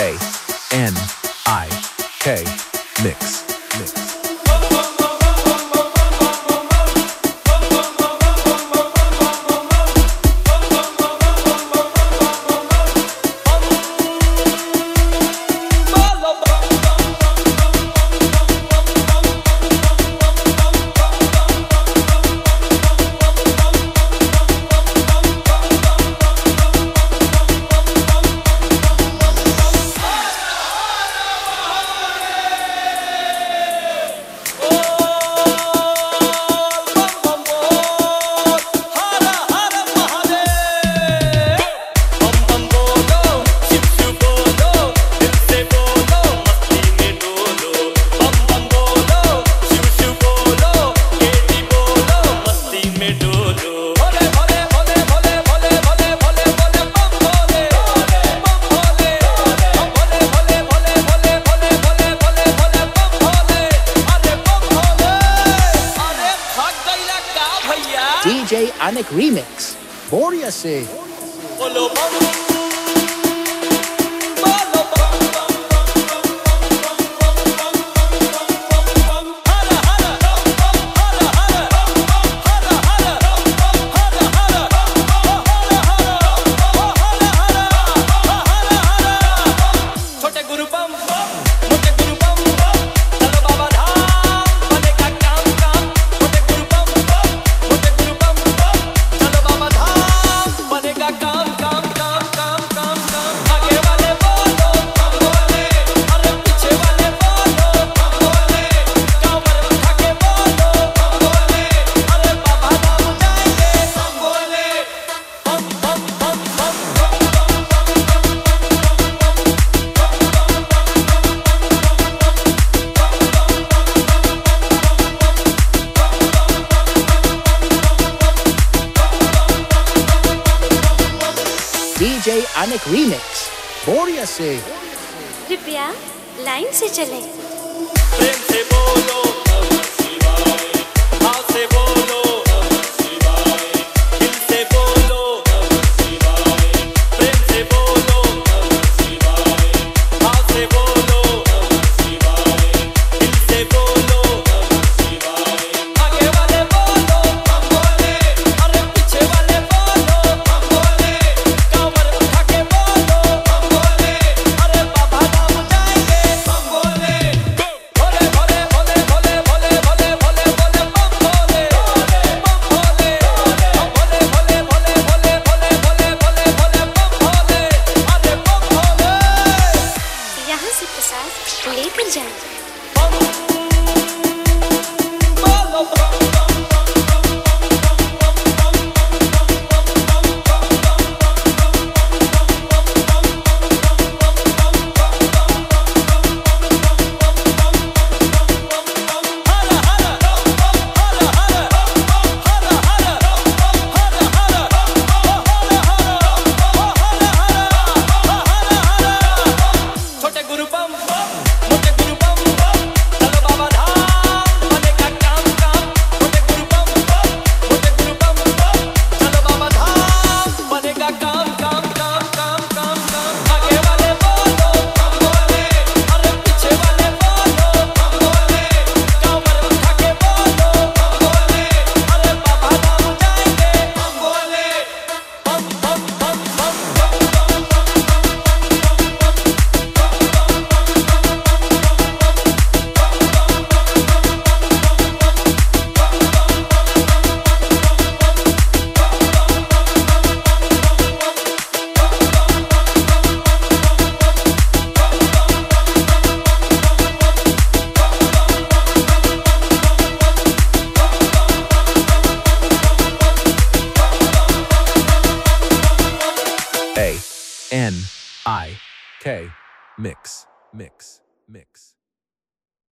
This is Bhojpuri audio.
A-N-I-K Mix. DJ Anik Remix, Boria se. DJ Anik Remix, बोरिया से। कृपया लाइन से चलें। प्रेम से बोलो नमः शिवाय, भाव से बोलो नमः शिवाय, दिल से बोलो नमः शिवाय, प्रेम से बोलो नमः शिवाय, भाव से बोलो नमः शिवाय, दिल से बोलो नमः शिवाय। आगे वाले बोलो हम बोले, अरे पीछे वाले बोलो हम बोले, कांवर उठा के बोलो हम बोले, अरे बाबा धाम जाएंगे हम बोले। भोले भोले भोले भोले भोले भोले भोले भोले बम भोले, बम भोले, हम भोले भोले भोले भोले भोले भोले भोले भोले बम भोले, अरे बम भोले। यहाँ से प्रसाद लेकर जाएं। छोटे गुरु बम मोटे गुरु बम, चलो बाबा धाम बनेगा काम काम। छोटे गुरु बम मोटे गुरु बम, चलो बाबा धाम बनेगा काम काम काम काम काम काम। आगे वाले बोलो हम बोले, अरे पीछे वाले बोलो हम बोले, कांवर उठा के बोलो हम बोले, अरे बाबा धाम जाएंगे हम बोले। बम बम बम बम A-N-I-K Mix.